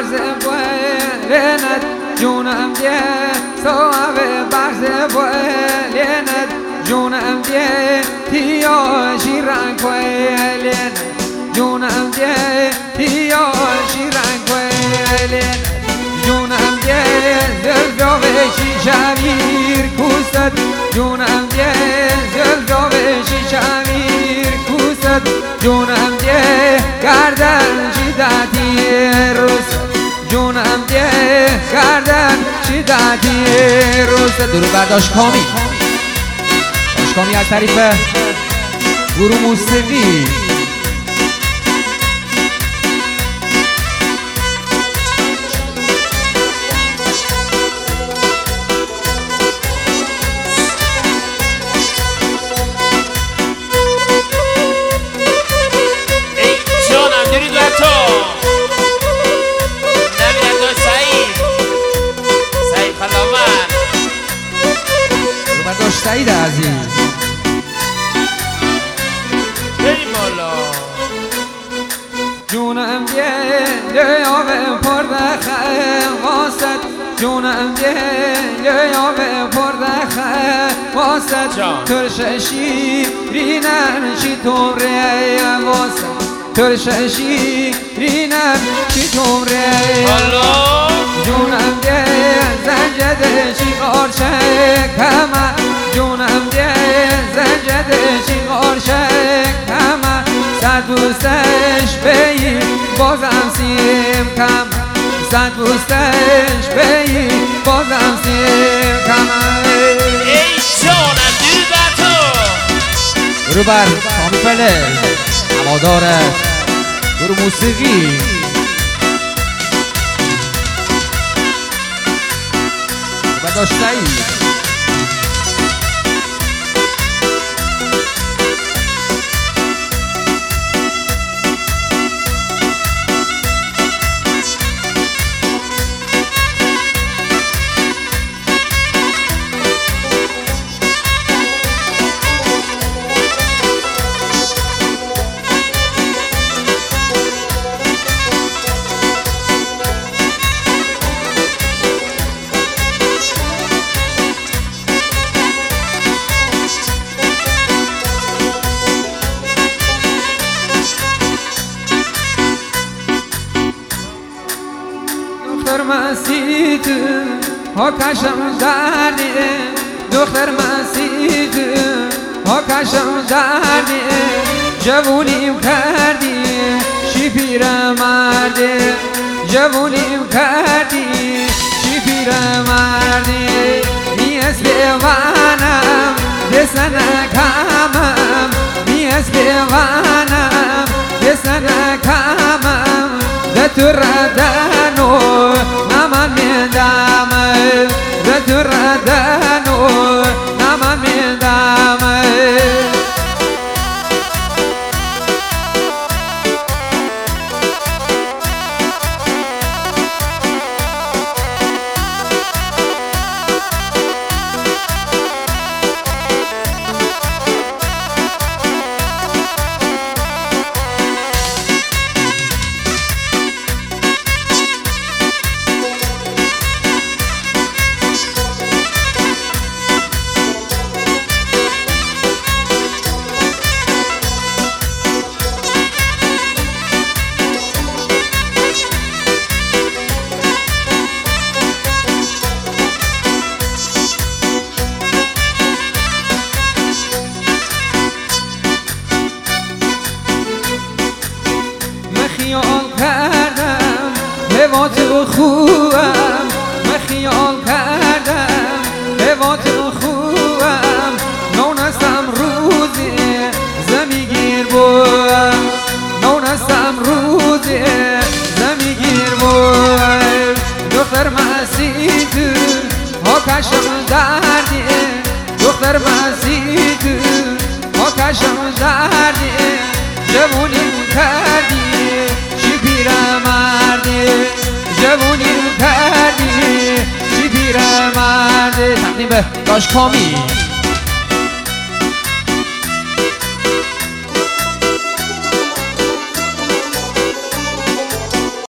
برز بولند جونم دیه صاحب برز بولند جونم دیه تیا شیران کویلند جونم دیه تیا شیران کویلند جونم دیه زلزال شیشمیر کوست جونم دیه زلزال شیشمیر کوست جونم دیه گردن شدتی روز جونم دیه گردن شدتی روز درود بر داشکامی از طریق گروه موسیقی سعید عزیز بریم بالا جونم دیه آب پردخه واسد جونم دیه آب پردخه واسد ترش شیرینن چی تومره واسد ترش شیرینن چی تومره جونم دیه زنجده چی قارچه کمه جونم دیه زنجده چی قارچه کمه صد دوستش بی بازم سیم کم صد دوستش بی بازم سیم کم ای جانم درود بر تو درود بر کامی پله هوادار گروه موسیقی و داشته‌ای دختر مسیت ها کشم دردی دختر مسیت ها کشم دردی جوونیم کردی چی پیرمردی جوونیم کردی چی پیرمردی میز بیوانم دسن کمم میز بیوانم دسن کمم ذتردانو نمان من دامه ذتردانو نمان من دامه خیال کردم هوا تو خوبم من خیال کردم هوا تو خوبم نونستم روزی زمیگیر بوم نونستم روزی زمیگیر بوم دختر مسیت ها کشم دردی دختر مسیت ها کشم دردی جوونی کردی چی پیرمردی جوونی کردی چی پیرمردی تقدیم به داشکامی